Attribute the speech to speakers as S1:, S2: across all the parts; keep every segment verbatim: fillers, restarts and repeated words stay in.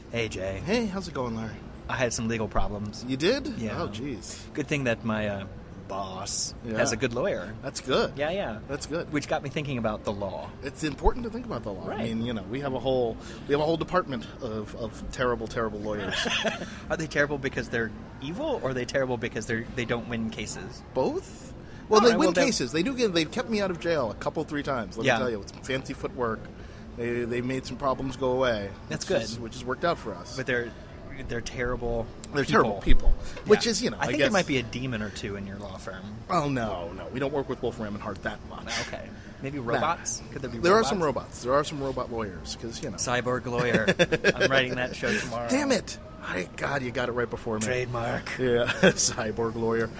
S1: Hey, Jay.
S2: Hey, how's it going, Larry?
S1: I had some legal problems.
S2: You did?
S1: Yeah.
S2: Oh, jeez.
S1: Good thing that my uh, boss
S2: Yeah.
S1: has a good lawyer.
S2: That's good.
S1: Yeah, yeah.
S2: That's good.
S1: Which got me thinking about the law.
S2: It's important to think about the law.
S1: Right.
S2: I mean, you know, we have a whole we have a whole department of, of terrible, terrible lawyers.
S1: Are they terrible because they're evil, or are they terrible because they they don't win cases?
S2: Both? Well,
S1: No,
S2: they
S1: I-
S2: win
S1: well, they-
S2: cases. They do get. They've kept me out of jail a couple, three times. Let
S1: Yeah.
S2: me tell you, it's some fancy footwork. They they made some problems go away.
S1: That's
S2: which
S1: good.
S2: is- which has worked out for us.
S1: But they're they're terrible.
S2: They're
S1: people.
S2: terrible people. Which
S1: Yeah.
S2: is, you know,
S1: I
S2: I
S1: think
S2: guess-
S1: there might be a demon or two in your law firm.
S2: Oh no, no, we don't work with Wolfram and Hart that much.
S1: Okay, maybe robots. Could there be?
S2: There
S1: robots?
S2: are some robots. There are some robot lawyers because you know.
S1: Cyborg lawyer. I'm writing that show tomorrow.
S2: Damn it! I, God, you got it right before me.
S1: Trademark.
S2: Yeah, cyborg lawyer.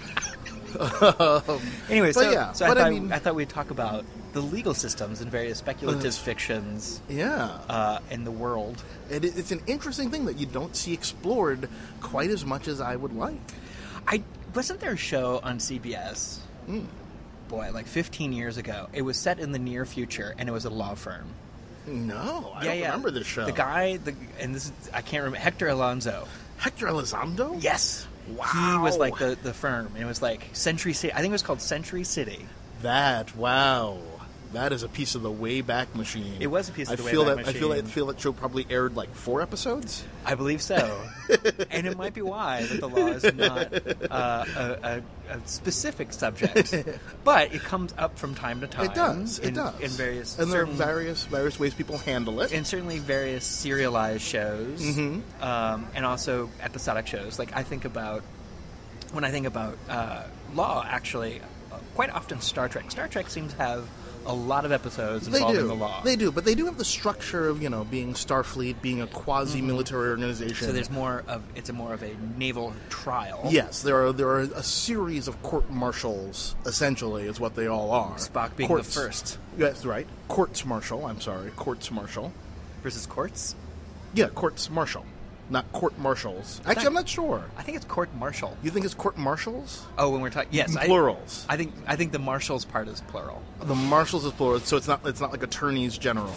S2: um,
S1: Anyway,
S2: but
S1: so,
S2: yeah,
S1: so I
S2: but
S1: thought
S2: I mean,
S1: I thought we'd talk about the legal systems and various speculative fictions
S2: yeah,
S1: uh, in the world.
S2: it, it's an interesting thing that you don't see explored quite as much as I would like.
S1: I wasn't there a show on C B S?
S2: Mm.
S1: Boy, like fifteen years ago. It was set in the near future, and it was a law firm.
S2: No, I
S1: yeah,
S2: don't
S1: yeah.
S2: remember this show.
S1: The guy, the and this is, I can't remember Hector Alonso.
S2: Hector Elizondo.
S1: Yes,
S2: Wow.
S1: He was like the the firm. It was like Century City. I think it was called Century City.
S2: That wow, that is a piece of the Wayback Machine.
S1: It was a piece of
S2: I
S1: the
S2: feel
S1: Wayback
S2: that, I feel
S1: Machine.
S2: that. I feel that show probably aired like four episodes.
S1: I believe so, and it might be why that the law is not uh, a, a, a specific subject, but it comes up from time to time.
S2: It does. It
S1: in,
S2: does.
S1: in various
S2: and there are
S1: certain,
S2: various various ways people handle it.
S1: and certainly various serialized shows,
S2: Mhm.
S1: um, and also episodic shows. Like I think about when I think about uh, law, actually, uh, quite often Star Trek. Star Trek seems to have a lot of episodes
S2: They
S1: involving
S2: do.
S1: the law.
S2: They do, but they do have the structure of, you know, being Starfleet, being a quasi-military organization.
S1: So there's more of it's a more of a naval trial.
S2: Yes, there are there are a series of court-martials, essentially, is what they all are.
S1: Spock being
S2: Courts-
S1: the first
S2: That's right. Courts-martial, I'm sorry. Courts-martial.
S1: versus courts.
S2: Yeah, courts-martial. Not court-martials. Actually, I'm not sure.
S1: I think it's court martial.
S2: You think it's court-martials?
S1: Oh, when we're talking, yes, I,
S2: Plurals.
S1: I think I think the marshals part is plural.
S2: The marshals is plural, so it's not it's not like attorneys general.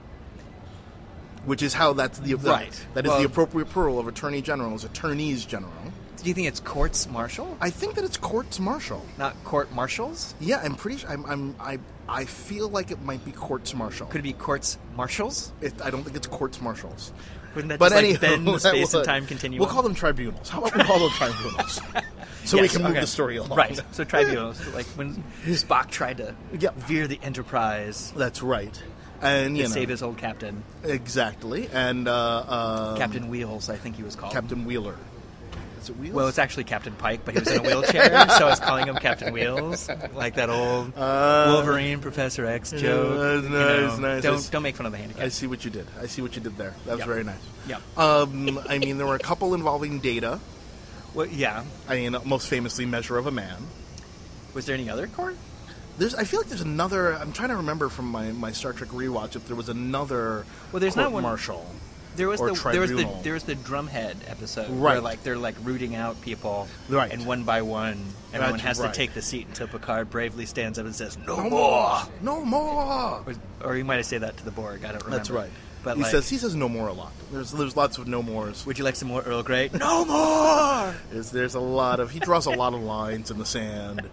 S2: Which is how that's the
S1: Right.
S2: That is
S1: Well-
S2: the appropriate plural of attorney general is attorneys general.
S1: Do you think it's courts martial,
S2: I think that it's courts martial.
S1: not court marshals?
S2: Yeah, I'm pretty sure. I'm, I'm I I feel like it might be courts martial.
S1: Could it be courts marshals?
S2: It, I don't think it's courts martials.
S1: Wouldn't that
S2: But
S1: just, like,
S2: anyhow,
S1: bend the
S2: that
S1: space and
S2: would-
S1: time continuum?
S2: We'll call them tribunals. How about we call them tribunals? So we
S1: Yes,
S2: can move
S1: okay.
S2: the story along.
S1: Right. So tribunals, like when Spock tried to
S2: Yep.
S1: veer the Enterprise
S2: That's right. And you
S1: to
S2: know
S1: save his old captain,
S2: exactly. And uh, uh,
S1: Captain Wheels, I think he was called.
S2: Captain Wheeler. Is it Wheels?
S1: Well, it's actually Captain Pike, but he was in a wheelchair, so I was calling him Captain Wheels, like that old
S2: Uh,
S1: Wolverine Professor X joke.
S2: nice,
S1: you know.
S2: nice, nice.
S1: Don't don't make fun of the handicap.
S2: I see what you did. I see what you did there. That was
S1: Yep.
S2: very nice.
S1: Yeah.
S2: Um, I mean, there were a couple involving Data.
S1: Well, yeah.
S2: I mean, most famously, Measure of a Man.
S1: Was there any other court?
S2: There's, I feel like there's another. I'm trying to remember from my, my Star Trek rewatch if there was another.
S1: Well, there's not one-
S2: martial.
S1: There was
S2: Or
S1: the there was the
S2: tribunal.
S1: there was the drumhead episode where
S2: Right.
S1: like they're like rooting out people,
S2: Right.
S1: and one by one, everyone
S2: That's
S1: has
S2: right.
S1: to take the seat until Picard bravely stands up and says, "No,
S2: No
S1: more."
S2: more. No more.
S1: Or, or he might have said that to the Borg. I don't remember.
S2: That's right.
S1: But
S2: he
S1: like,
S2: says he says no more a lot. There's there's lots of no mores.
S1: would you like some more Earl Grey? No more.
S2: There's, there's a lot of he draws a lot of lines in the sand.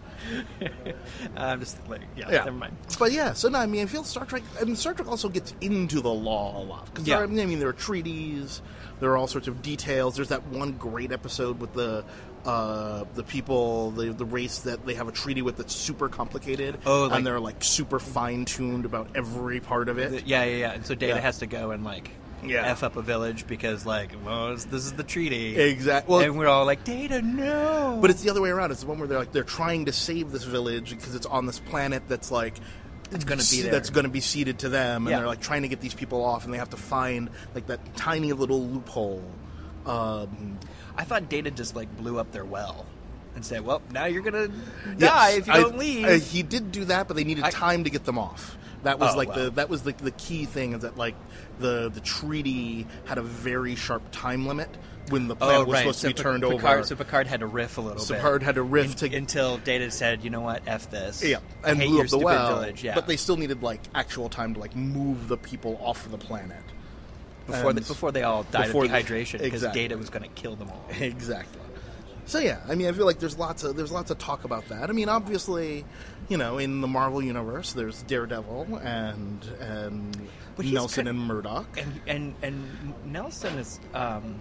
S1: I'm just like, yeah,
S2: Yeah.
S1: never mind.
S2: But yeah, so no, I mean, I feel Star Trek. I mean, Star Trek also gets into the law a lot because
S1: Yeah.
S2: I mean, there are treaties, there are all sorts of details. There's that one great episode with the uh, the people, the the race that they have a treaty with that's super complicated.
S1: Oh, like-
S2: and they're like super fine tuned about every part of it.
S1: Yeah, yeah, yeah. And so Data
S2: Yeah.
S1: has to go and like
S2: Yeah.
S1: f up a village because like, well, it's, this is the treaty.
S2: Exactly. Well,
S1: and we're all like, Data, no.
S2: but it's the other way around. It's the one where they're like they're trying to save this village because it's on this planet that's like
S1: It's gonna be there.
S2: that's going to be ceded to them, and
S1: Yeah.
S2: they're like trying to get these people off, and they have to find like that tiny little loophole. Um,
S1: I thought Data just like blew up their well and said, "Well, now you're gonna die
S2: yes,
S1: if you
S2: I-
S1: don't leave."
S2: uh, he did do that, but they needed
S1: I-
S2: time to get them off. That was
S1: Oh,
S2: like
S1: wow.
S2: the that was the the key thing is that like the the treaty had a very sharp time limit when the planet
S1: oh,
S2: was
S1: right.
S2: supposed
S1: so
S2: to be
S1: Pic-
S2: turned
S1: Picard,
S2: over.
S1: So Picard had to riff a little
S2: So
S1: bit.
S2: Picard had to riff
S1: in-
S2: to-
S1: until Data said, "You know what? F this."
S2: Yeah,
S1: I
S2: and
S1: hate
S2: blew
S1: your
S2: up the
S1: stupid
S2: well.
S1: village. Yeah,
S2: But they still needed like actual time to like move the people off of the planet.
S1: before
S2: And
S1: the, before they all died
S2: before
S1: of
S2: the-
S1: dehydration because
S2: exactly.
S1: Data was going to kill them all.
S2: Exactly. So yeah, I mean, I feel like there's lots of there's lots of talk about that. I mean, obviously, you know, in the Marvel universe, there's Daredevil and and
S1: But he's
S2: Nelson
S1: kind-
S2: and Murdoch.
S1: And and and Nelson is, um,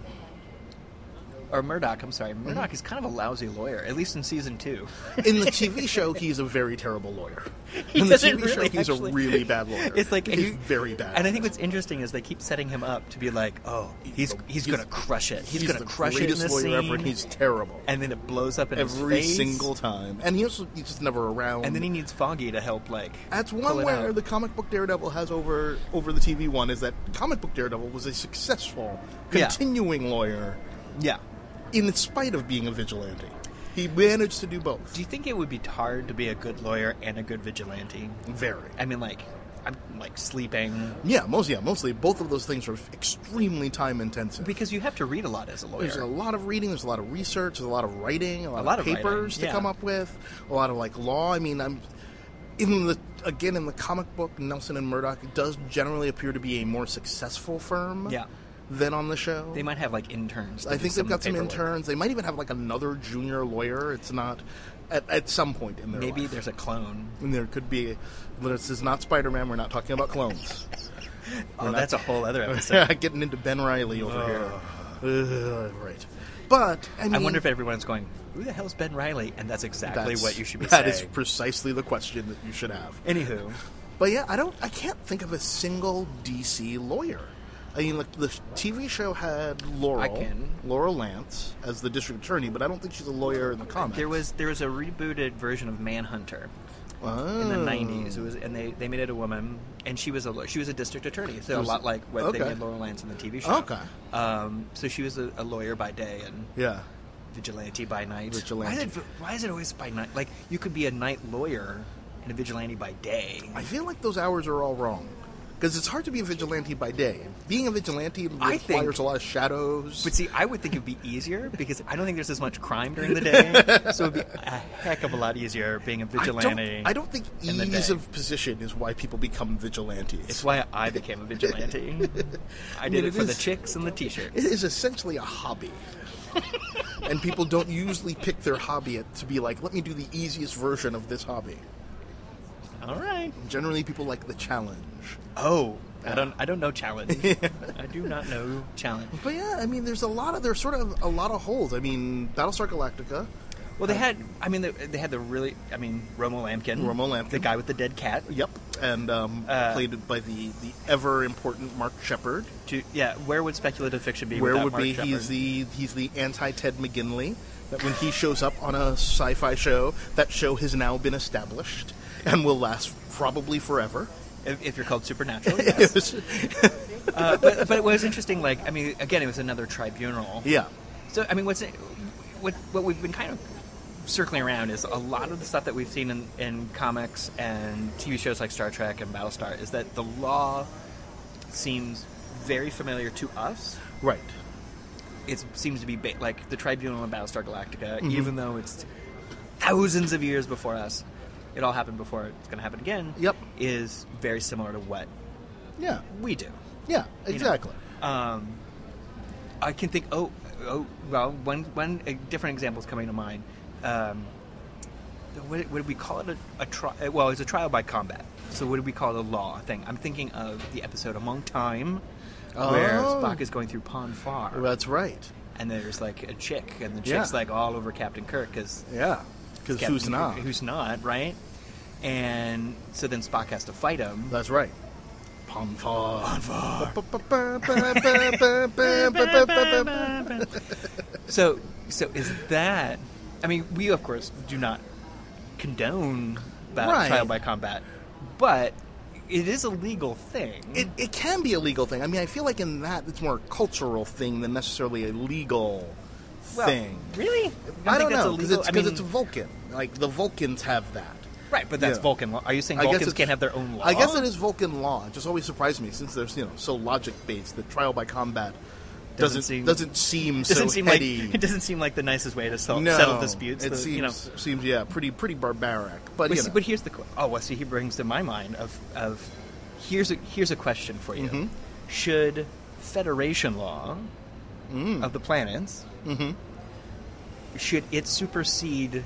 S1: or Murdoch. I'm sorry, Murdoch
S2: Mm-hmm.
S1: is kind of a lousy lawyer, at least in season two.
S2: In the T V show, he's a very terrible lawyer.
S1: He
S2: In the T
S1: doesn't
S2: V show,
S1: really
S2: he's
S1: actually-
S2: a really bad lawyer.
S1: It's like
S2: he's
S1: and you-
S2: very bad.
S1: And I think what's interesting is they keep setting him up to be like, oh, he's he's,
S2: He's-
S1: gonna crush it. He's,
S2: he's
S1: gonna
S2: the
S1: crush it in
S2: greatest
S1: this
S2: lawyer
S1: scene.
S2: ever, and he's terrible
S1: and then it blows up in
S2: every
S1: his face.
S2: single time. And he also, he's just never around.
S1: And then he needs Foggy to help, like.
S2: That's
S1: pull
S2: one
S1: it
S2: where
S1: out.
S2: the comic book Daredevil has over over the T V one is that comic book Daredevil was a successful,
S1: Yeah.
S2: continuing lawyer
S1: Yeah.
S2: in spite of being a vigilante. He managed to do both.
S1: Do you think it would be hard to be a good lawyer and a good vigilante?
S2: Very.
S1: I mean, like, I'm like sleeping
S2: Yeah, most yeah, mostly both of those things are extremely time intensive.
S1: because you have to read a lot as a lawyer.
S2: There's a lot of reading, there's a lot of research, there's a lot of writing, a lot,
S1: A lot
S2: of
S1: of
S2: papers
S1: writing,
S2: to
S1: yeah.
S2: come up with, a lot of like law. I mean, I'm in the again in the comic book Nelson and Murdoch does generally appear to be a more successful firm.
S1: Yeah.
S2: Than on the show.
S1: They might have like interns. to
S2: I
S1: do
S2: think
S1: some
S2: they've got
S1: of the
S2: some
S1: paperwork.
S2: interns. They might even have like another junior lawyer. It's not at, at some point in their
S1: Maybe
S2: life.
S1: there's a clone.
S2: And there could be. This is not Spider-Man. We're not talking about clones.
S1: Oh,
S2: not-
S1: that's a whole other episode.
S2: Getting into Ben Reilly over here. Uh, right. But I mean,
S1: I wonder if everyone's going, who the hell's Ben Reilly? And that's exactly
S2: that's-
S1: what you should be
S2: That
S1: saying.
S2: is precisely the question that you should have.
S1: Anywho,
S2: But yeah, I don't. I can't think of a single D C lawyer. I mean, like the T V show had Laurel,
S1: I can.
S2: Laurel Lance as the district attorney, but I don't think she's a lawyer in the comics.
S1: there was there was a rebooted version of Manhunter
S2: oh.
S1: in the nineties. It was, and they, they made it a woman, and she was a law- she was a district attorney. So a
S2: was-
S1: lot like what they
S2: okay.
S1: made Laurel Lance in the T V show.
S2: Okay.
S1: Um, so she was a, a lawyer by day and
S2: Yeah.
S1: vigilante by night.
S2: Vigilante.
S1: Why is, it, why is it always by night? Like you could be a night lawyer and a vigilante by day.
S2: I feel like those hours are all wrong. Because it's hard to be a vigilante by day. Being a vigilante
S1: I
S2: requires
S1: think-
S2: a lot of shadows.
S1: But see, I would think it would be easier because I don't think there's as much crime during the day. So it would be a heck of a lot easier being a vigilante.
S2: I don't, I don't think
S1: in the
S2: ease
S1: day.
S2: of position is why people become vigilantes.
S1: It's why I became a vigilante. I did
S2: mean,
S1: it,
S2: it
S1: for the
S2: is-
S1: chicks and the t-shirts.
S2: It is essentially a hobby. And people don't usually pick their hobby to be like, let me do the easiest version of this hobby.
S1: All right.
S2: Generally, people like the challenge.
S1: Oh, I don't. I don't know challenge. I do not know challenge.
S2: But yeah, I mean, there's a lot of there's sort of a lot of holes. I mean, Battlestar Galactica.
S1: Well, they had. I mean, they, they had the really. I mean, Romo Lampkin.
S2: Romo Lampkin.
S1: the guy with the dead cat.
S2: Yep, and um,
S1: Uh,
S2: played by the the ever important Mark Shepard.
S1: To, yeah, where would speculative fiction be?
S2: Where
S1: without
S2: would
S1: Mark
S2: be
S1: Shepard?
S2: he's the he's the anti Ted McGinley. That when he shows up on a sci-fi show, that show has now been established and will last probably forever.
S1: If, if you're called Supernatural, yes. uh, but but it was interesting. Like, I mean, again, it was another tribunal.
S2: Yeah.
S1: So, I mean, what's it, what what we've been kind of circling around is a lot of the stuff that we've seen in, in comics and T V shows like Star Trek and Battlestar is that the law seems very familiar to us.
S2: Right.
S1: It seems to be ba- like the tribunal in Battlestar Galactica,
S2: Mm-hmm.
S1: even though it's thousands of years before us. It all happened before it's going to happen again.
S2: Yep.
S1: Is very similar to what
S2: Yeah.
S1: we do.
S2: Yeah.
S1: you know.
S2: Exactly.
S1: Um, I can think. Oh, oh. Well, one one uh, different example is coming to mind. Um, what, what did we call it? A, a trial? Well, it's a trial by combat. So what do we call it? A law thing? I'm thinking of the episode Among Time, where
S2: Oh.
S1: Spock is going through Pon Farr,
S2: That's right.
S1: and there's like a chick, and the
S2: Yeah.
S1: chick's like all over Captain Kirk because
S2: Yeah. Because who's not?
S1: Who's not? Right? And so then Spock has to fight him.
S2: That's right. Ponfar.
S1: So, so is that? I mean, we of course do not condone that
S2: Right.
S1: trial by combat, but it is a legal thing.
S2: It, it can be a legal thing. I mean, I feel like in that it's more a cultural thing than necessarily a legal
S1: Well,
S2: thing.
S1: Really? You
S2: I
S1: think
S2: don't
S1: that's
S2: know because
S1: illegal?
S2: it's
S1: I
S2: because
S1: mean,
S2: it's Vulcan. Like the Vulcans have that.
S1: right, but that's
S2: yeah.
S1: Vulcan law. Are you saying
S2: I guess
S1: Vulcans
S2: it's-
S1: can't have their own law?
S2: I guess it is Vulcan law. It just always surprised me since there's you know so logic based that trial by combat
S1: Doesn't
S2: doesn't
S1: seem-
S2: doesn't seem
S1: Doesn't
S2: so
S1: seem
S2: heady.
S1: like it doesn't seem like the nicest way to sell,
S2: no,
S1: settle disputes.
S2: It
S1: The-
S2: seems
S1: you know,
S2: seems yeah pretty pretty barbaric. But
S1: But,
S2: you
S1: see,
S2: know.
S1: but here's the qu- oh well. See, he brings to my mind of of here's a here's a question for you.
S2: Mhm.
S1: Should federation law
S2: Mm.
S1: of the planets,
S2: Mm-hmm.
S1: should it supersede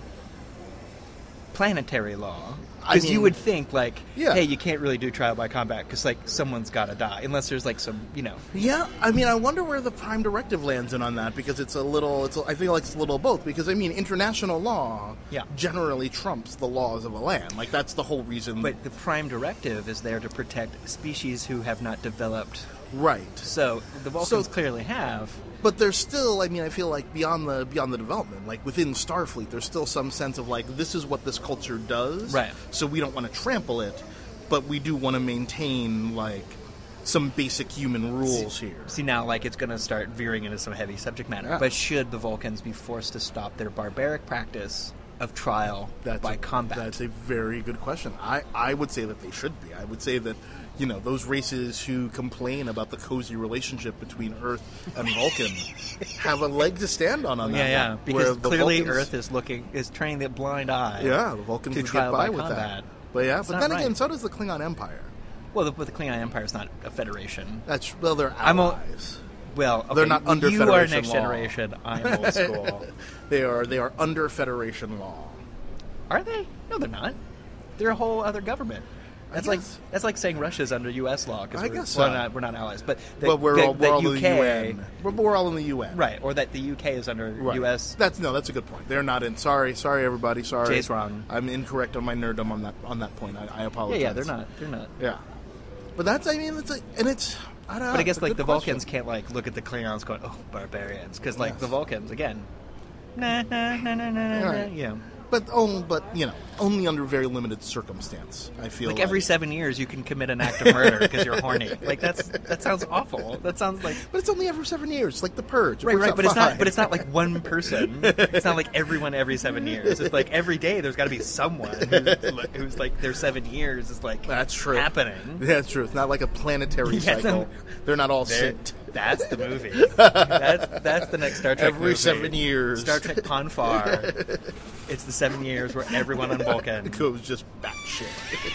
S1: planetary law?
S2: I
S1: Because you
S2: mean-
S1: would think, like,
S2: Yeah.
S1: hey, you can't really do trial by combat because, like, someone's got to die. Unless there's, like, some, you know...
S2: Yeah, I mean, I wonder where the Prime Directive lands in on that, because it's a little, it's a, I feel like it's a little of both, because, I mean, international law
S1: Yeah.
S2: generally trumps the laws of a land. Like, that's the whole reason.
S1: But the Prime Directive is there to protect species who have not developed.
S2: Right.
S1: So the Vulcans
S2: So-
S1: clearly have.
S2: But there's still, I mean, I feel like beyond the beyond the development, like within Starfleet, there's still some sense of like, this is what this culture does.
S1: Right.
S2: So we don't want to trample it, but we do want to maintain, like, some basic human rules here.
S1: See, now, like, it's going to start veering into some heavy subject matter.
S2: Yeah.
S1: But should the Vulcans be forced to stop their barbaric practice of trial
S2: That's
S1: by
S2: a,
S1: combat?
S2: That's a very good question. I, I would say that they should be. I would say that, you know, those races who complain about the cozy relationship between Earth and Vulcan have a leg to stand on on that
S1: yeah, yeah.
S2: one,
S1: Because
S2: where the
S1: clearly
S2: Vulcans-
S1: Earth is looking is turning the blind eye.
S2: Yeah, the Vulcans
S1: to
S2: would
S1: trial
S2: get by
S1: by
S2: with
S1: combat.
S2: that. But yeah,
S1: It's
S2: but
S1: not
S2: then
S1: right.
S2: again, so does the Klingon Empire.
S1: Well, the, but the Klingon Empire is not a federation.
S2: That's well, they're
S1: I'm a-
S2: allies.
S1: Well, okay,
S2: They're not under
S1: you
S2: Federation
S1: are next
S2: law.
S1: generation. I'm old school.
S2: They are they are under Federation law.
S1: Are they? No, they're not. They're a whole other government. That's like
S2: guess.
S1: that's like saying Russia's under U S law because
S2: I
S1: we're,
S2: guess
S1: well,
S2: so.
S1: not, we're not allies, but the,
S2: But we're
S1: the,
S2: all, we're
S1: that
S2: all
S1: U
S2: in the
S1: K,
S2: U N. We're, we're all in the U N.
S1: right? Or that the U K is under
S2: Right.
S1: U S.
S2: That's no, that's a good point. They're not in. Sorry, sorry, everybody. Sorry,
S1: Jay's wrong.
S2: I'm incorrect on my nerddom on that on that point. I, I
S1: Yeah,
S2: apologize.
S1: yeah, they're not. They're not.
S2: Yeah, but that's. I mean, it's a, and it's. I don't know.
S1: But I guess
S2: it's a
S1: like
S2: good
S1: the
S2: question.
S1: Vulcans can't like look at the Klingons going, "Oh, barbarians," because like
S2: Yes.
S1: the Vulcans again. Nah, nah, nah, nah, nah, nah,
S2: Right.
S1: yeah.
S2: But oh, but you know, only under very limited circumstance. I feel
S1: Like
S2: like,
S1: every seven years, you can commit an act of murder because you're horny. Like that's that sounds awful. That sounds like
S2: But it's only every seven years, like the Purge. It
S1: right,
S2: works
S1: right.
S2: out
S1: But it's not.
S2: fine.
S1: But it's not like one person. It's not like everyone every seven years. It's like every day there's got to be someone who's, who's like their seven years is like
S2: That's true.
S1: happening.
S2: That's true. It's not like a planetary
S1: Yeah, it's
S2: cycle.
S1: not-
S2: They're not all
S1: There-
S2: synced.
S1: That's the movie. That's that's the next Star Trek
S2: Every
S1: movie.
S2: seven years.
S1: Star Trek Ponfar. It's the seven years where everyone on Vulcan.
S2: It goes just batshit.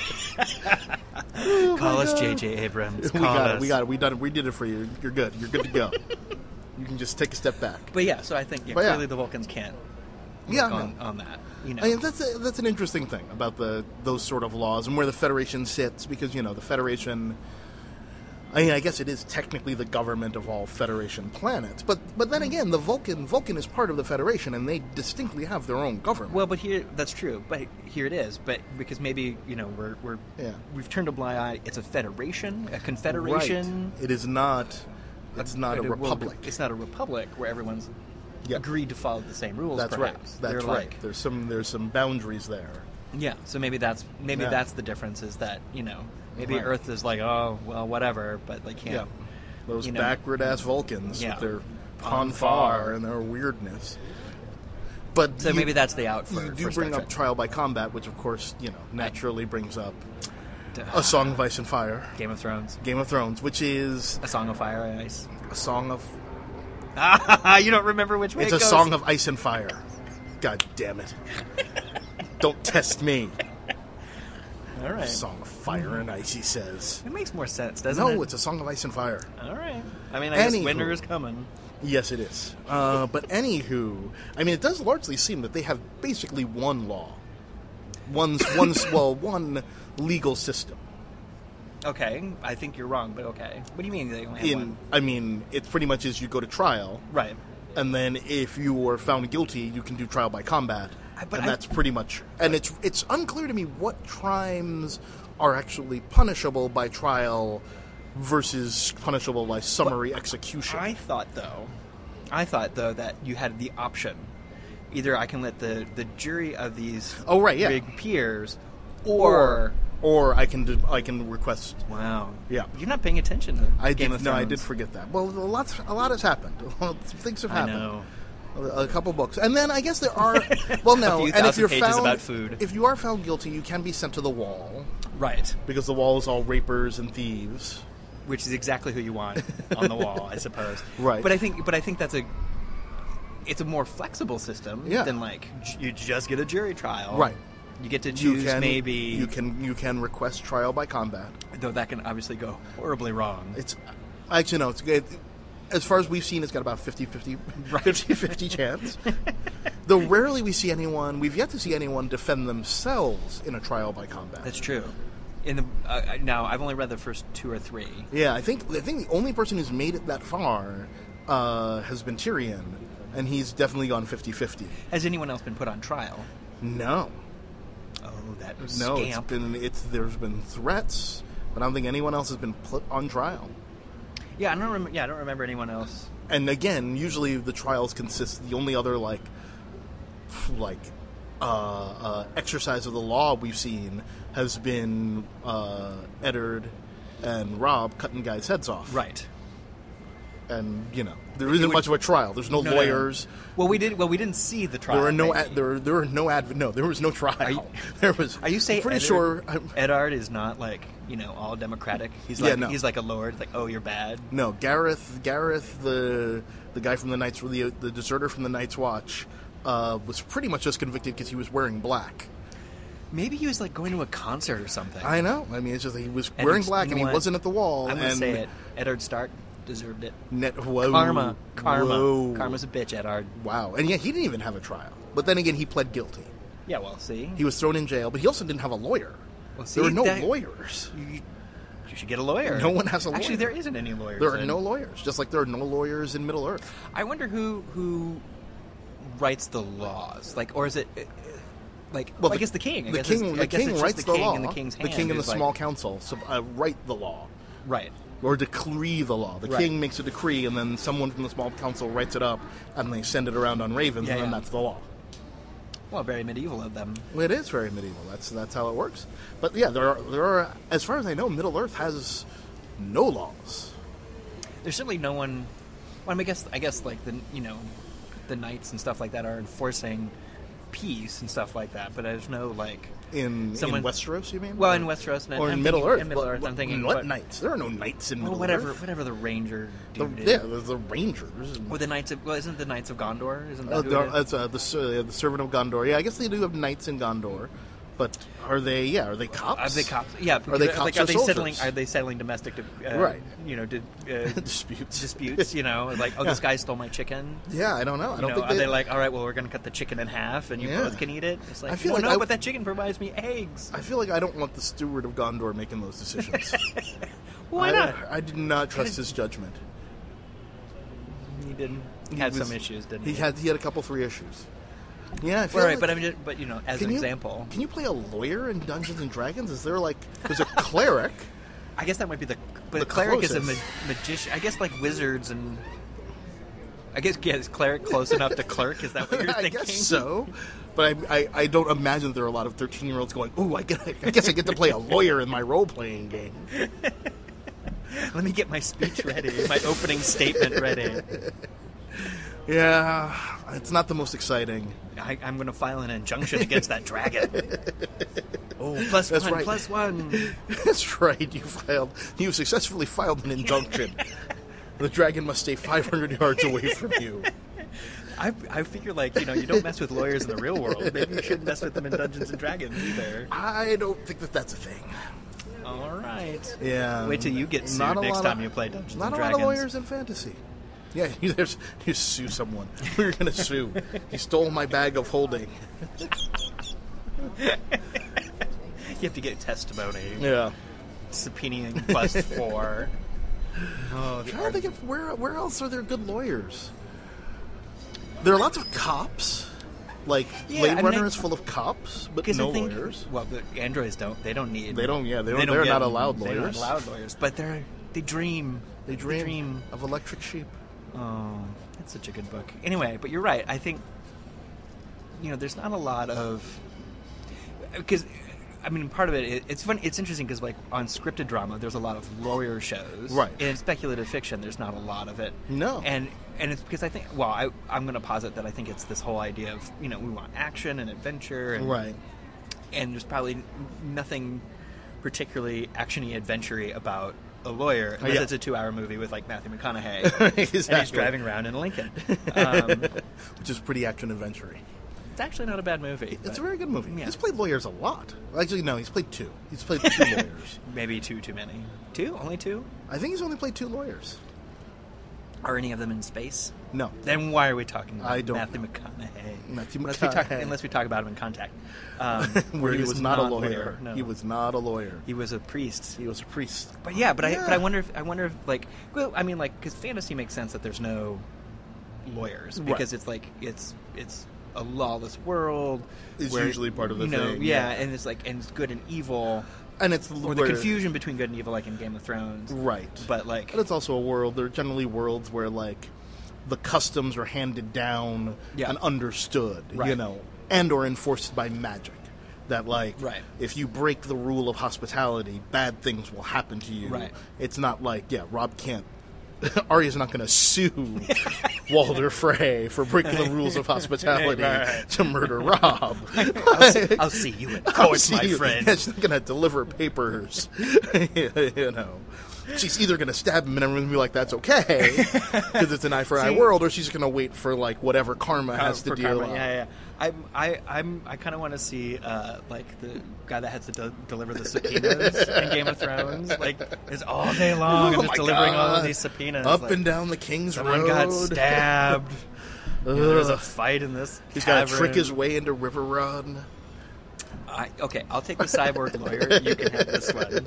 S1: Call us J J Abrams.
S2: we
S1: Call
S2: got
S1: us.
S2: it. We got it. We done it. We did it for you. You're good. You're good to go. You can just take a step back.
S1: But yeah, so I think yeah,
S2: But yeah.
S1: clearly the Vulcans can't.
S2: Yeah,
S1: on,
S2: no.
S1: on that. You know.
S2: I mean, that's a, that's an interesting thing about the those sort of laws and where the Federation sits, because you know the Federation. I mean, I guess it is technically the government of all Federation planets, but but then again, the Vulcan Vulcan is part of the Federation, and they distinctly have their own government.
S1: Well, but here that's true. But here it is. But because maybe you know we're we're
S2: Yeah.
S1: we've turned a blind eye. It's a federation, a confederation.
S2: Right. It is not. It's not a
S1: well,
S2: republic.
S1: It's not a republic where everyone's
S2: Yeah.
S1: agreed to follow the same rules.
S2: That's
S1: perhaps.
S2: right. That's
S1: They're
S2: right.
S1: like-
S2: There's some there's some boundaries there.
S1: yeah. So maybe that's maybe
S2: Yeah.
S1: that's the difference. Is that you know maybe
S2: Right.
S1: Earth is like oh well whatever, but they can't.
S2: Yeah. Those
S1: you know,
S2: backward ass Vulcans
S1: Yeah.
S2: with their
S1: Ponfar.
S2: Ponfar and their weirdness. But
S1: So
S2: you-
S1: maybe that's the out for.
S2: you do
S1: for Star
S2: bring up
S1: Trek.
S2: trial by combat, which of course you know naturally brings up
S1: Duh.
S2: A Song of Ice and Fire,
S1: Game of Thrones.
S2: Game of Thrones, which is
S1: A Song of Fire and Ice.
S2: a song of
S1: You don't remember which way
S2: it's
S1: it
S2: a
S1: goes?
S2: song of ice and fire. God damn it! Don't test me.
S1: All right.
S2: Song of fire and ice, he says.
S1: It makes more sense, doesn't it?
S2: No, it's a song of ice and fire.
S1: All right. I mean, I guess
S2: Anywho.
S1: winter is coming.
S2: Yes, it is. Uh, but anywho, I mean, it does largely seem that they have basically one law, one's one's well, one legal system.
S1: Okay, I think you're wrong, but okay. What do you mean they only have
S2: In,
S1: one?
S2: I mean, it pretty much is you go to trial,
S1: Right.
S2: and then if you are found guilty, you can do trial by combat,
S1: I- but
S2: and
S1: I-
S2: that's pretty much. And it's it's unclear to me what crimes are actually punishable by trial versus punishable by summary execution.
S1: I thought though, I thought though that you had the option. Either I can let the, the jury of these
S2: Oh, right, yeah.
S1: big peers,
S2: or
S1: or
S2: or I can do, I can request.
S1: wow,
S2: Yeah.
S1: you're not paying attention to
S2: I
S1: Game
S2: did,
S1: of
S2: no,
S1: Thrones.
S2: I did forget that. Well, a lot, a lot has happened. Things have
S1: I
S2: happened.
S1: know.
S2: A, a couple books, and then I guess there are. Well, no,
S1: A few
S2: and if
S1: thousand
S2: you're
S1: pages
S2: found,
S1: about food.
S2: if you are found guilty, you can be sent to the wall
S1: Right,
S2: because the wall is all rapers and thieves.
S1: which is exactly who you want on the wall, I suppose.
S2: Right.
S1: But I think, but I think that's a. It's a more flexible system
S2: Yeah.
S1: than like j- you just get a jury trial.
S2: Right.
S1: You get to
S2: You
S1: choose
S2: can
S1: maybe.
S2: you can you can request trial by combat.
S1: Though that can obviously go horribly wrong.
S2: It's Actually, no. It's good. As far as we've seen, it's got about fifty-fifty
S1: Right.
S2: fifty-fifty chance. Though rarely we see anyone, we've yet to see anyone defend themselves in a trial by combat.
S1: That's true. In the uh, now, I've only read the first two or three.
S2: Yeah, I think I think the only person who's made it that far uh, has been Tyrion, and he's definitely gone fifty-fifty.
S1: Has anyone else been put on trial?
S2: No.
S1: Oh, that
S2: No,
S1: scamp.
S2: it's been it's there's been threats, but I don't think anyone else has been put on trial.
S1: Yeah, I don't remember. Yeah, I don't remember anyone else.
S2: And again, usually the trials consist. The only other like, like, uh, uh, exercise of the law we've seen has been uh, Eddard and Robb cutting guys' heads off.
S1: Right.
S2: And you know there isn't
S1: would-
S2: much of a trial. There's no,
S1: No, no, no.
S2: lawyers.
S1: Well, we did. Well, we didn't see the trial.
S2: There are no.
S1: maybe.
S2: Ad, there. There are no adv- No, there was no trial.
S1: Are you-
S2: there was.
S1: Are you saying
S2: I'm pretty
S1: Eddard,
S2: sure. I'm,
S1: Eddard is not like you know all democratic? He's
S2: Yeah,
S1: like
S2: no.
S1: he's like a lord. Like, oh, you're bad.
S2: No, Gareth, Gareth, the the guy from the Knights, the the deserter from the Night's Watch, uh, was pretty much just convicted because he was wearing black.
S1: Maybe he was like going to a concert or something.
S2: I know. I mean, it's just that he was
S1: And
S2: wearing
S1: it's-
S2: black
S1: you
S2: and
S1: know
S2: he
S1: what?
S2: wasn't at the wall.
S1: I'm gonna
S2: and
S1: say it. Eddard Stark deserved it.
S2: Net, whoa,
S1: Karma, karma,
S2: whoa.
S1: karma's a bitch. Eddard.
S2: Wow, and yeah, he didn't even have a trial. But then again, he pled guilty.
S1: Yeah. Well, see.
S2: He was thrown in jail, but he also didn't have a lawyer.
S1: Well, see,
S2: there were no
S1: that-
S2: lawyers.
S1: You, you should get a lawyer.
S2: No one has a lawyer.
S1: Actually, there isn't any lawyers.
S2: There are
S1: in-
S2: no lawyers, just like there are no lawyers in Middle Earth.
S1: I wonder who who writes the laws. Like, or is it? uh, Like, well, I guess the king. I
S2: the
S1: guess
S2: king,
S1: it's-
S2: the
S1: I guess
S2: king
S1: it's just
S2: writes
S1: the king
S2: law.
S1: and the king's
S2: the
S1: hand
S2: king and the
S1: is like-
S2: small council so, uh, write the law.
S1: Right.
S2: Or decree the law. The
S1: Right.
S2: king makes a decree, and then someone from the small council writes it up, and they send it around on ravens,
S1: Yeah,
S2: and then
S1: yeah.
S2: that's the law.
S1: Well, very medieval of them.
S2: Well, it is very medieval. That's that's how it works. But yeah, there are there are as far as I know, Middle Earth has no laws.
S1: There's certainly no one. Well, I, mean, I guess I guess like the you know, the knights and stuff like that are enforcing peace and stuff like that. But there's no like
S2: In,
S1: Someone-
S2: in Westeros, you mean?
S1: well
S2: Or-
S1: in Westeros and
S2: or in
S1: I'm
S2: Middle
S1: thinking-
S2: Earth.
S1: In Middle
S2: What-
S1: Earth, I'm thinking
S2: what
S1: but-
S2: knights? There are no knights in
S1: Well,
S2: Middle
S1: whatever,
S2: Earth.
S1: whatever the ranger
S2: The,
S1: dude
S2: yeah,
S1: is.
S2: there's the Rangers.
S1: Or the knights of well, isn't the knights of Gondor? Isn't that
S2: Uh,
S1: who
S2: there-
S1: it is?
S2: it's uh, the ser- the servant of Gondor. Yeah, I guess they do have knights in Gondor, but are they? Yeah, are they cops?
S1: Are they cops? Yeah.
S2: Are they
S1: because,
S2: cops
S1: like,
S2: or
S1: are they
S2: soldiers?
S1: settling? Are they settling domestic, uh,
S2: Right.
S1: You know, did, uh,
S2: Disputes.
S1: disputes. You know, like oh,
S2: Yeah.
S1: this guy stole my chicken.
S2: Yeah, I don't know. I
S1: You
S2: don't
S1: know,
S2: think
S1: are
S2: they,
S1: they like, all right, well, we're going to cut the chicken in half, and you
S2: Yeah.
S1: both can eat it? It's like,
S2: I feel
S1: well,
S2: like
S1: no,
S2: I-
S1: but that chicken provides me eggs.
S2: I feel like I don't want the steward of Gondor making those decisions.
S1: Why
S2: I,
S1: not?
S2: I did not trust his judgment.
S1: He didn't. He
S2: He
S1: had
S2: was-
S1: some issues, didn't
S2: He
S1: he?
S2: had he had a couple three issues. Yeah, I feel
S1: Well, right,
S2: like,
S1: but I mean, just- but you know, as
S2: can
S1: an
S2: you,
S1: example,
S2: can you play a lawyer in Dungeons and Dragons? Is there like there's a cleric?
S1: I guess that might be the. But
S2: The
S1: cleric is a
S2: closest.
S1: ma- magician. I guess like wizards and. I guess yeah, is cleric close enough to clerk? Is that what you're
S2: I
S1: thinking?
S2: guess so, but I, I, I don't imagine there are a lot of thirteen-year-olds going, "Ooh, I, get, I guess I get to play a lawyer in my role-playing game."
S1: Let me get my speech ready, my opening statement ready.
S2: Yeah, it's not the most exciting.
S1: I, I'm going to file an injunction against that dragon. Oh, plus
S2: That's
S1: one,
S2: right.
S1: plus one.
S2: That's right. You filed. You successfully filed an injunction. The dragon must stay five hundred yards away from you.
S1: I, I figure, like, you know, you don't mess with lawyers in the real world. Maybe you shouldn't mess with them in Dungeons and Dragons either.
S2: I don't think that that's a thing.
S1: All right.
S2: Yeah.
S1: Wait till you get sued
S2: Not a
S1: next
S2: lot
S1: time
S2: of-
S1: you play Dungeons
S2: Not
S1: and
S2: a
S1: Dragons.
S2: lot of lawyers in fantasy. Yeah, you, there's, you sue someone. We're going to sue. He stole my bag of holding.
S1: You have to get testimony.
S2: Yeah.
S1: Subpoenaing plus four. Oh,
S2: I'm
S1: the
S2: trying to
S1: art-
S2: think of where where else are there good lawyers? There are lots of cops. Like
S1: Yeah,
S2: Blade
S1: I mean,
S2: Runner
S1: I-
S2: is full of cops, but
S1: Because
S2: no
S1: I think,
S2: lawyers.
S1: well, the androids don't. They don't need.
S2: They don't. Yeah, they don't. They are
S1: get-
S2: not allowed
S1: They're not
S2: lawyers.
S1: allowed lawyers, but they're they dream.
S2: They dream, of electric sheep.
S1: Oh, that's such a good book. Anyway, but you're right. I think you know there's not a lot of because I mean part of it, it it's fun. It's interesting because like on scripted drama, there's a lot of lawyer shows.
S2: Right.
S1: In speculative fiction, there's not a lot of it.
S2: No.
S1: And and it's because I think well I I'm going to posit that I think it's this whole idea of you know we want action and adventure and
S2: Right.
S1: and there's probably n- nothing particularly actiony adventure-y about a lawyer unless
S2: Yeah.
S1: it's a two-hour movie with like Matthew McConaughey and he's
S2: Exactly.
S1: driving around in a Lincoln. Um,
S2: Which is pretty action adventure.
S1: it's actually not a bad movie.
S2: It's
S1: but,
S2: a very good movie.
S1: Yeah.
S2: He's played lawyers a lot. Actually, no, he's played two. He's played two lawyers.
S1: Maybe two too many. Two? Only two?
S2: I think he's only played two lawyers.
S1: Are any of them in space?
S2: No.
S1: Then why are we talking about
S2: I don't
S1: Matthew
S2: know.
S1: McConaughey?
S2: Matthew
S1: Unless we, talk,
S2: McConaughey.
S1: unless we talk about him in Contact. Um,
S2: Where he was, not a lawyer.
S1: lawyer. No.
S2: He was not a lawyer.
S1: He was a priest.
S2: He was a priest.
S1: But yeah, but
S2: Yeah.
S1: I but I wonder if I wonder if like well I mean like because fantasy makes sense that there's no lawyers because
S2: Right.
S1: it's like it's it's a lawless world.
S2: It's
S1: where,
S2: usually part of the
S1: you know,
S2: thing,
S1: Yeah,
S2: yeah.
S1: and it's like and it's good and evil,
S2: And it's
S1: or
S2: where,
S1: the confusion between good and evil, like in Game of Thrones.
S2: Right.
S1: But like
S2: And it's also a world, there are generally worlds where, like, the customs are handed down
S1: Yeah.
S2: and understood, you
S1: Right.
S2: know, and or enforced by magic. That, like,
S1: Right.
S2: if you break the rule of hospitality, bad things will happen to you.
S1: Right.
S2: It's not like, yeah, Rob can't... Arya's not going to sue Walder Frey for breaking the rules of hospitality
S1: Right, right.
S2: to murder Rob.
S1: I'll, see, I'll see you in
S2: I'll
S1: court,
S2: see
S1: my
S2: you.
S1: friend.
S2: Yeah, she's not going to deliver papers. You know, she's either going to stab him and everyone's going to be like, "That's okay," because it's an eye for eye
S1: See?
S2: world, or she's going to wait for like whatever karma has to
S1: For
S2: deal.
S1: karma,
S2: out.
S1: yeah, yeah. I'm, I, I'm, I kind of want to see uh, like the guy that has to de- deliver the subpoenas in Game of Thrones. Like, is all day long. I'm
S2: Oh
S1: just
S2: my
S1: delivering all of
S2: God.
S1: these subpoenas.
S2: Up
S1: like,
S2: and down the King's
S1: someone
S2: Road.
S1: got stabbed. You know, there was a
S2: Ugh.
S1: fight in this.
S2: He's got to
S1: tavern.
S2: trick his way into River Run.
S1: I, okay, I'll take the cyborg lawyer. You can have this one.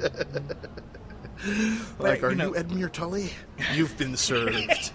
S1: But,
S2: Like, are
S1: you
S2: you,
S1: know-
S2: Edmure Tully? You've been served.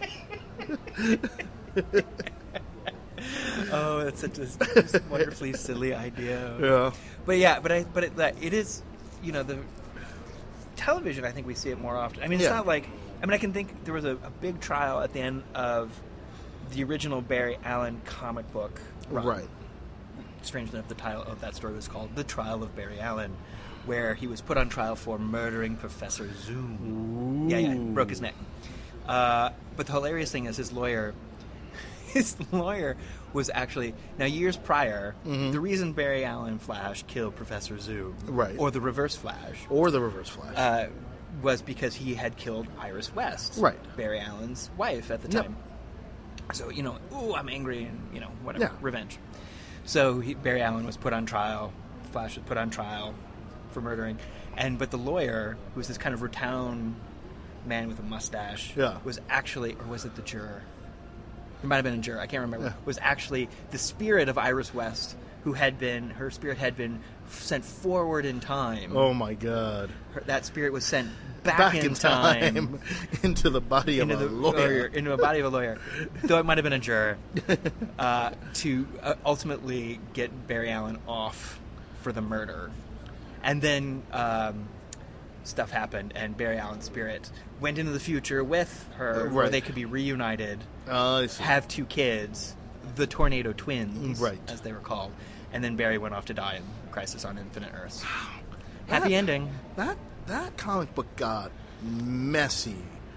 S1: Oh, that's such a, such a wonderfully silly idea.
S2: Yeah.
S1: But yeah, but I, but it, that it is, you know, the television. I think we see it more often. I mean, it's
S2: Yeah.
S1: not like. I mean, I can think there was a, a big trial at the end of the original Barry Allen comic book run.
S2: Right.
S1: Strangely enough, the title of that story was called "The Trial of Barry Allen," where he was put on trial for murdering Professor Zoom. Yeah, yeah, broke his neck. Uh, but the hilarious thing is, his lawyer, his lawyer was actually now years prior.
S2: Mhm.
S1: The reason Barry Allen Flash killed Professor Zoom,
S2: Right.
S1: or the Reverse Flash,
S2: Or the Reverse Flash.
S1: uh, was because he had killed Iris West,
S2: Right.
S1: Barry Allen's wife at the
S2: Yep.
S1: time. So, you know, ooh, I'm angry, and, you know, whatever,
S2: Yeah.
S1: revenge. So he, Barry Allen was put on trial, Flash was put on trial for murdering, and but the lawyer, who was this kind of rotund man with a mustache,
S2: Yeah.
S1: was actually, or was it the juror? It might have been a juror, I can't remember,
S2: Yeah.
S1: was actually the spirit of Iris West, who had been, her spirit had been sent forward in time.
S2: Oh my God.
S1: Her, that spirit was sent back,
S2: Back
S1: in,
S2: in
S1: time,
S2: time into the body of
S1: into
S2: a
S1: the
S2: lawyer.
S1: into a body of a lawyer, though it might have been a juror, uh, to uh, ultimately get Barry Allen off for the murder, and then um, stuff happened, and Barry Allen's spirit went into the future with her,
S2: Uh,
S1: where
S2: right.
S1: they could be reunited,
S2: Oh, I see.
S1: have two kids, the Tornado Twins,
S2: Right.
S1: as they were called, and then Barry went off to die in Crisis on Infinite Earths. Happy
S2: That-
S1: ending.
S2: That that comic book got messy,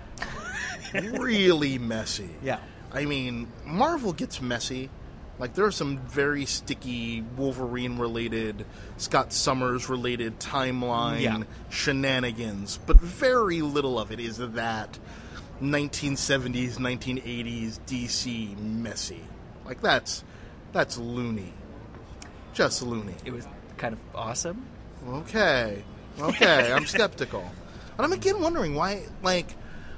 S2: really messy.
S1: Yeah.
S2: I mean, Marvel gets messy. Like, there are some very sticky Wolverine-related, Scott Summers-related timeline
S1: Yeah.
S2: shenanigans, but very little of it is that nineteen seventies, nineteen eighties D C messy. Like, that's that's loony, just loony.
S1: It was kind of awesome.
S2: Okay. Okay, I'm skeptical. And I'm again wondering why, like,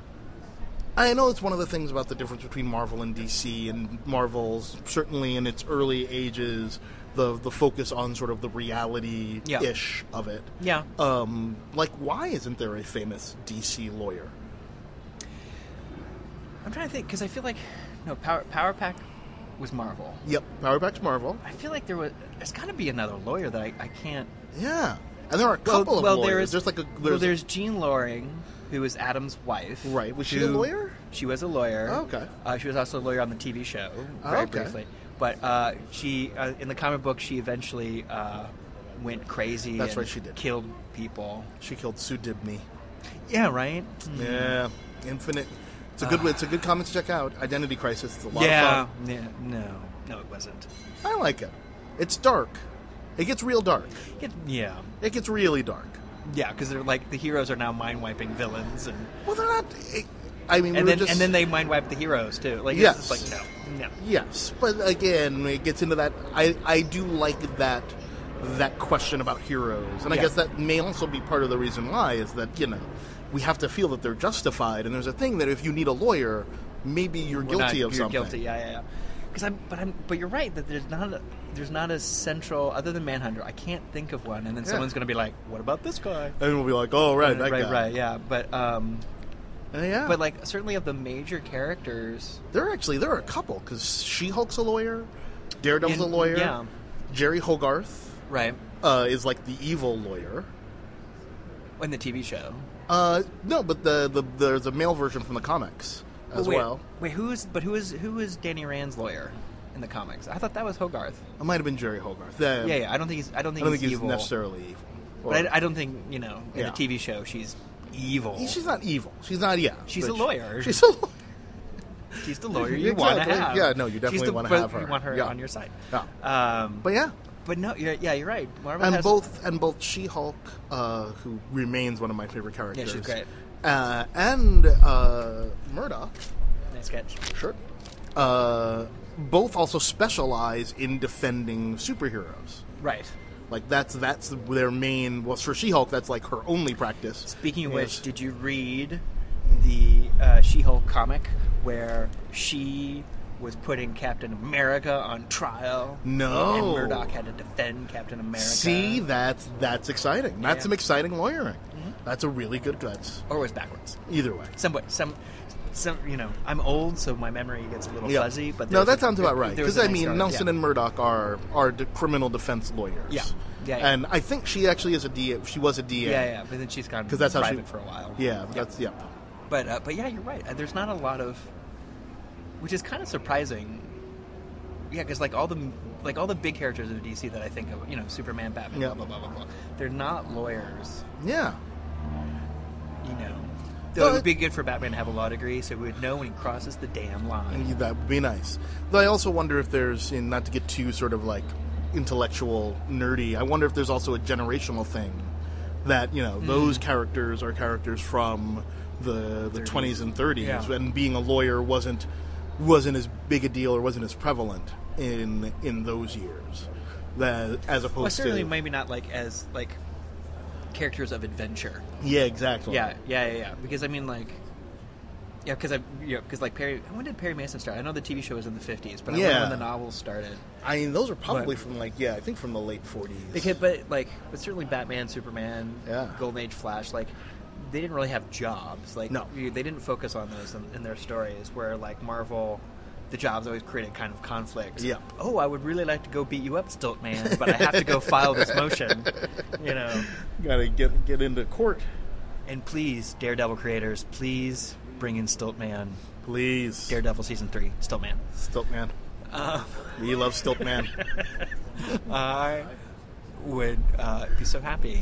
S2: I know it's one of the things about the difference between Marvel and D C, and Marvel's, certainly in its early ages, the the focus on sort of the reality-ish of it.
S1: Yeah.
S2: Um, like, why isn't there a famous D C lawyer?
S1: I'm trying to think, because I feel like, no, Power, Power Pack was Marvel.
S2: Yep, Power Pack's Marvel.
S1: I feel like there was, there's got to be another lawyer that I, I can't.
S2: Yeah. And there are a
S1: Well,
S2: couple of
S1: well,
S2: lawyers.
S1: there is,
S2: there's like a...
S1: well, there's Jean Loring, who is Adam's wife.
S2: Right. Was she a
S1: who-
S2: lawyer?
S1: She was a lawyer.
S2: Oh, okay.
S1: Uh, she was also a lawyer on the T V show,
S2: Oh,
S1: very
S2: okay.
S1: briefly. But uh, she, uh, in the comic book, she eventually uh, went crazy.
S2: That's
S1: and
S2: right, she did.
S1: Killed people.
S2: She killed Sue Dibney.
S1: Yeah, right?
S2: Yeah, Infinite. It's a good. It's a good comic to check out. Identity Crisis. It's a lot
S1: yeah.
S2: of fun.
S1: Yeah. No. No, it wasn't.
S2: I like it. It's dark. It gets real dark.
S1: It, yeah.
S2: It gets really dark.
S1: Yeah, because they're like, the heroes are now mind-wiping villains, and
S2: Well, they're not. It, I mean, we
S1: and
S2: were
S1: then
S2: just,
S1: and then they mind wipe the heroes too. Like
S2: Yes.
S1: it's just like no, no.
S2: yes, but again, it gets into that. I I do like that that question about heroes, and I
S1: Yeah.
S2: guess that may also be part of the reason why is that you know we have to feel that they're justified, and there's a thing that if you need a lawyer, maybe you're
S1: We're
S2: guilty
S1: not-
S2: of
S1: you're
S2: something.
S1: guilty, yeah, yeah, yeah. Because I'm, but I'm, but you're right that there's not a, there's not a central other than Manhunter. I can't think of one, and then
S2: Yeah.
S1: someone's going to be like, "What about this guy?"
S2: And we'll be like, oh right, that
S1: right,
S2: guy.
S1: right, yeah. But um,
S2: Uh, yeah,
S1: but like certainly of the major characters,
S2: there are actually there are a couple because She-Hulk's a lawyer, Daredevil's
S1: In-
S2: a lawyer,
S1: yeah.
S2: Jerry Hogarth
S1: right,
S2: uh, is like the evil lawyer.
S1: in the T V show.
S2: Uh, no, but the, the there's a male version from the comics as
S1: wait,
S2: well.
S1: Wait, who is? But who is? Who is Danny Rand's lawyer in the comics? I thought that was Hogarth.
S2: It might have been Jerry Hogarth. The-
S1: Yeah, yeah. I don't think he's. I don't
S2: I
S1: think
S2: don't
S1: he's
S2: think he's
S1: evil.
S2: necessarily evil. Or-
S1: But I, I don't think you know in
S2: Yeah.
S1: the T V show she's evil.
S2: she's not evil. She's not. Yeah,
S1: She's
S2: but
S1: a lawyer.
S2: She's a lawyer.
S1: She's the lawyer you want to
S2: Exactly.
S1: have.
S2: Yeah, no, you
S1: She's
S2: definitely
S1: the-
S2: wanna
S1: but
S2: have her.
S1: You want her
S2: Yeah.
S1: on your side.
S2: Yeah.
S1: Um,
S2: But yeah,
S1: but no, you're, yeah, you're right. Marvel
S2: and
S1: has,
S2: both and both She-Hulk, uh, who remains one of my favorite characters.
S1: Yeah, she's great.
S2: Uh, and uh, Murdoch.
S1: Nice sketch.
S2: Sure. Uh, both also specialize in defending superheroes.
S1: Right.
S2: Like that's that's their main. Well, for She-Hulk, that's like her only practice.
S1: Speaking of
S2: is-
S1: which, did you read the uh, She-Hulk comic where she was putting Captain America on trial?
S2: No.
S1: And Murdoch had to defend Captain America.
S2: See, that's that's exciting. That's
S1: Yeah.
S2: some exciting lawyering. That's a really good. That's
S1: Or it was backwards.
S2: either way.
S1: Somewhat, some, some. You know, I'm old, so my memory gets a little
S2: Yeah.
S1: fuzzy. But
S2: no,
S1: there's
S2: that
S1: a-
S2: sounds about right.
S1: there was
S2: Because
S1: a
S2: I
S1: nice
S2: mean,
S1: story.
S2: Nelson
S1: Yeah.
S2: and Murdoch are are de- criminal defense lawyers.
S1: Yeah. Yeah, yeah.
S2: And I think she actually is a D A. She was a D A.
S1: Yeah, yeah, but then she's gone
S2: 'Cause that's how she-
S1: private for a while.
S2: Yeah,
S1: Yep.
S2: that's yeah.
S1: But uh, but yeah, you're right. Uh, There's not a lot of, which is kind of surprising. Yeah, because like all the like all the big characters of D C that I think of, you know, Superman, Batman,
S2: Yeah.
S1: blah blah blah blah blah. They're not lawyers.
S2: Yeah.
S1: You know,
S2: But-
S1: though it would be good for Batman to have a law degree, so we would know when he crosses the damn line.
S2: And that would be nice. Though I also wonder if there's, and not to get too sort of like intellectual nerdy, I wonder if there's also a generational thing that, you know,
S1: Hmm.
S2: those characters are characters from the the
S1: thirties.
S2: twenties and thirties,
S1: Yeah.
S2: and being a lawyer wasn't wasn't as big a deal or wasn't as prevalent in in those years, that as opposed
S1: Well, certainly
S2: to
S1: maybe not like as like characters of adventure.
S2: yeah, exactly.
S1: Yeah, yeah, yeah, yeah. Because I mean, like, yeah, because I, you know, because like Perry. When did Perry Mason start? I know the T V show was in the fifties, but I
S2: Yeah.
S1: remember when the novels started.
S2: I mean, those are probably
S1: But-
S2: from like yeah, I think from the late forties.
S1: Because, but like, but certainly Batman, Superman,
S2: Yeah.
S1: Golden Age Flash, like, they didn't really have jobs. Like,
S2: No.
S1: you- they didn't focus on those in, in their stories. Where like Marvel, the jobs always created kind of conflict.
S2: Yep.
S1: Oh, I would really like to go beat you up, Stiltman, but I have to go file this motion. You know.
S2: Gotta get get into court,
S1: And please, Daredevil creators, please bring in Stiltman.
S2: please.
S1: Daredevil season three, Stiltman.
S2: Stiltman.
S1: Um,
S2: We love Stiltman.
S1: I would uh, be so happy.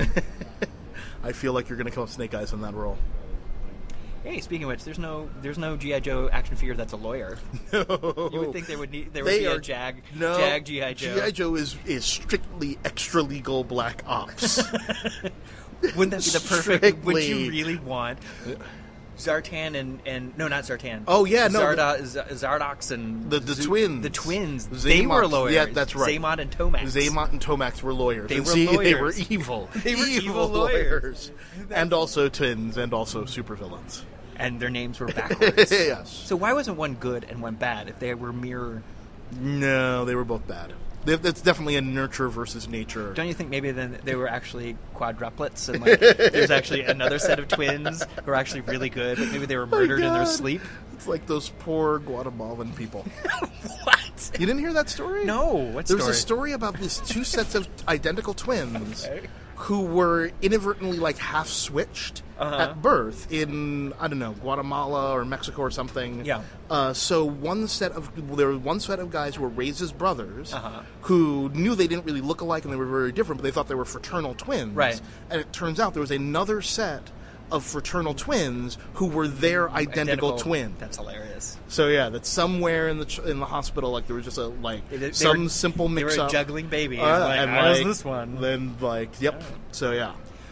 S2: I feel like you're going to come up Snake Eyes in that role.
S1: Hey, speaking of which, there's no there's no G I. Joe action figure that's a lawyer.
S2: No.
S1: You would think there would need there would
S2: They
S1: be
S2: are-
S1: a Jag
S2: no,
S1: Jag G I. Joe.
S2: G I. Joe is, is strictly extra legal black ops.
S1: Wouldn't that be the perfect? Would
S2: Strictly.
S1: you really want Zartan and, and no, not Zartan.
S2: Oh, yeah, no,
S1: Zarda, Z- Zardox and
S2: The- the
S1: Zu-
S2: twins.
S1: The twins. They
S2: Zaymot-
S1: were lawyers.
S2: yeah, that's right.
S1: Zaymot and Tomax.
S2: Zaymot and Tomax were lawyers.
S1: They
S2: And
S1: were
S2: see, They were
S1: lawyers.
S2: evil.
S1: They were evil lawyers.
S2: And also twins, and also supervillains.
S1: And their names were backwards.
S2: Yes.
S1: So why wasn't one good and one bad if they were mirror?
S2: No, they were both bad. They- That's definitely a nurture versus nature.
S1: Don't you think maybe then they were actually quadruplets and like there's actually another set of twins who are actually really good, but maybe they were
S2: My
S1: murdered in their
S2: God.
S1: sleep?
S2: It's like those poor Guatemalan people.
S1: What?
S2: You didn't hear that story?
S1: No. What
S2: There
S1: story?
S2: was a story about these two sets of identical twins
S1: Okay.
S2: who were inadvertently like half switched
S1: Uh-huh.
S2: at birth in I don't know Guatemala or Mexico or something.
S1: Yeah.
S2: Uh, so one set of there was one set of guys who were raised as brothers
S1: Uh-huh.
S2: who knew they didn't really look alike and they were very different, but they thought they were fraternal twins.
S1: Right.
S2: And it turns out there was another set of fraternal twins who were their identical, twin.
S1: That's hilarious.
S2: So yeah, that somewhere in the ch- in the hospital, like there was just a like
S1: They- they
S2: some
S1: were-
S2: simple
S1: They
S2: mix
S1: were
S2: up.
S1: juggling babies.
S2: Uh,
S1: like,
S2: and
S1: "How's
S2: like,
S1: this one?
S2: Then like, yep. So yeah,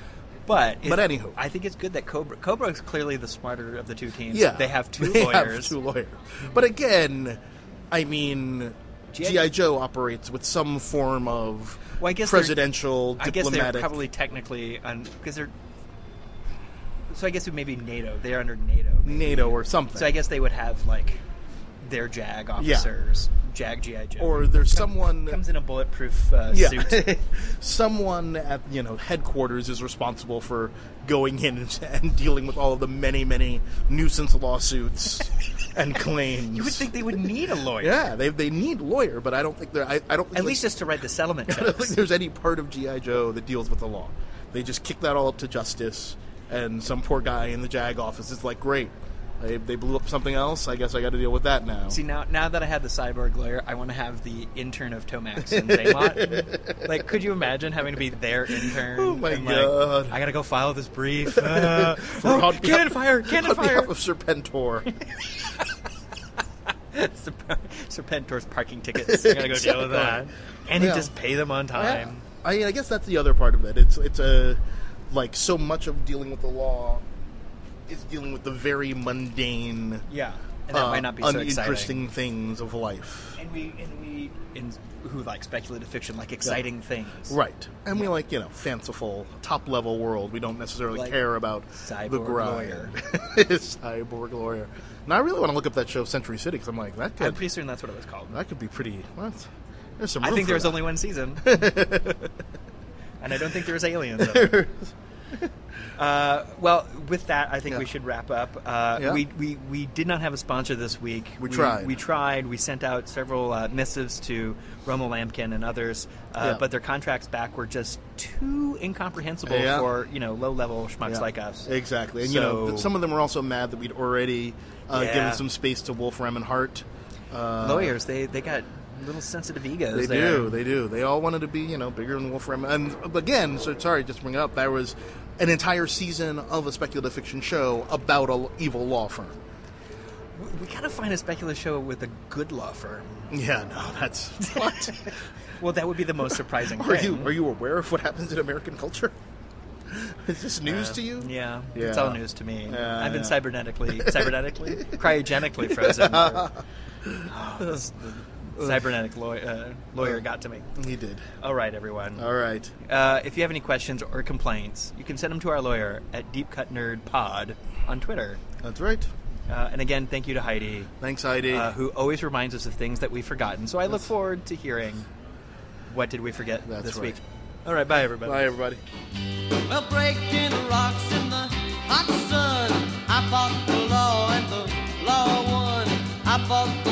S1: But it,
S2: But anywho.
S1: I think it's good that Cobra Cobra is clearly the smarter of the two teams.
S2: Yeah,
S1: They have two
S2: they
S1: lawyers.
S2: Have two lawyers. But again, I mean,
S1: G I.
S2: G I. Joe operates with some form of
S1: Well, I guess they're-
S2: presidential,
S1: I guess
S2: diplomatic.
S1: they're probably technically on because they're. So I guess it would maybe NATO. They're under NATO. maybe.
S2: NATO or something.
S1: So I guess they would have like their JAG officers, JAG G I. Joe,
S2: or there's someone
S1: comes in a bulletproof uh,
S2: yeah,
S1: suit.
S2: someone at you know headquarters is responsible for going in and, and dealing with all of the many many nuisance lawsuits and claims.
S1: You would think they would need a lawyer.
S2: Yeah, they they need a lawyer, but I don't think they're. I, I don't think
S1: At
S2: there's-
S1: least just to write the settlement
S2: I don't think
S1: checks.
S2: there's any part of G I. Joe that deals with the law. They just kick that all up to justice, and some poor guy in the JAG office is like, "Great, they, they blew up something else. I guess I got to deal with that now."
S1: See, now now that I have the cyborg lawyer, I want to have the intern of Tomax and Zaymot. Like, could you imagine having to be their intern?
S2: Oh my
S1: and, like,
S2: God.
S1: I gotta go file this brief. Uh, oh,
S2: on
S1: cannon
S2: behalf-
S1: fire! Cannon
S2: on
S1: fire!
S2: behalf of Serpentor.
S1: Serp- Serpentor's parking tickets. I gotta go deal with that. And you
S2: Yeah.
S1: just pay them on time.
S2: I mean, I guess that's the other part of it. It's it's a like so much of dealing with the law is dealing with the very mundane,
S1: Yeah, and that
S2: uh,
S1: might not be so exciting.
S2: uninteresting things of life.
S1: And we and we in who like speculative fiction like exciting things.
S2: Right. And we like, you know, fanciful, top level world. We don't necessarily
S1: Like
S2: care about
S1: Cyborg
S2: the grind.
S1: Lawyer.
S2: Cyborg lawyer. Now I really want to look up that show Century City because I'm like, that
S1: I'm
S2: could
S1: pretty certain that's what it was called.
S2: that could be pretty. Well, that's- there's some.
S1: I
S2: room
S1: think
S2: for
S1: there's
S2: that.
S1: only one season. And I don't think there's aliens in it. Uh, well, with that, I think
S2: Yeah.
S1: we should wrap up. Uh,
S2: Yeah.
S1: we, we we did not have a sponsor this week.
S2: We tried.
S1: We tried. We sent out several uh, missives to Romo Lampkin and others, uh,
S2: Yeah.
S1: but their contracts back were just too incomprehensible
S2: Yeah.
S1: for you know low level schmucks
S2: Yeah.
S1: like us.
S2: Exactly. And, you know,
S1: So-
S2: th- some of them were also mad that we'd already uh,
S1: Yeah.
S2: given some space to Wolfram and Hart. Uh,
S1: Lawyers, they they got little sensitive egos.
S2: They
S1: there.
S2: do, they do. They all wanted to be, you know, bigger than Wolfram. And again, so sorry, just to bring it up, there was an entire season of a speculative fiction show about an evil law firm.
S1: We, we gotta find a speculative show with a good law firm.
S2: Yeah, no, that's what.
S1: Well, that would be the most surprising
S2: Are
S1: thing.
S2: you are you aware of what happens in American culture? Is this news
S1: Uh,
S2: to you?
S1: Yeah,
S2: Yeah.
S1: it's all news to me.
S2: Yeah,
S1: I've been
S2: yeah.
S1: cybernetically, cybernetically, cryogenically frozen. For, oh, this, the cybernetic lawyer, uh, lawyer got to me.
S2: He did.
S1: All right, everyone.
S2: All right.
S1: Uh, if you have any questions or complaints, you can send them to our lawyer at Deep Cut Nerd Pod on Twitter.
S2: That's right.
S1: Uh, and again, thank you to Heidi,
S2: Thanks, Heidi.
S1: uh, who always reminds us of things that we've forgotten. So I look forward to hearing what did we forget
S2: That's
S1: this
S2: right.
S1: week. All right, bye, everybody.
S2: Bye, everybody.
S3: Well, breaking rocks in the hot sun. I fought the law and the law won. I fought the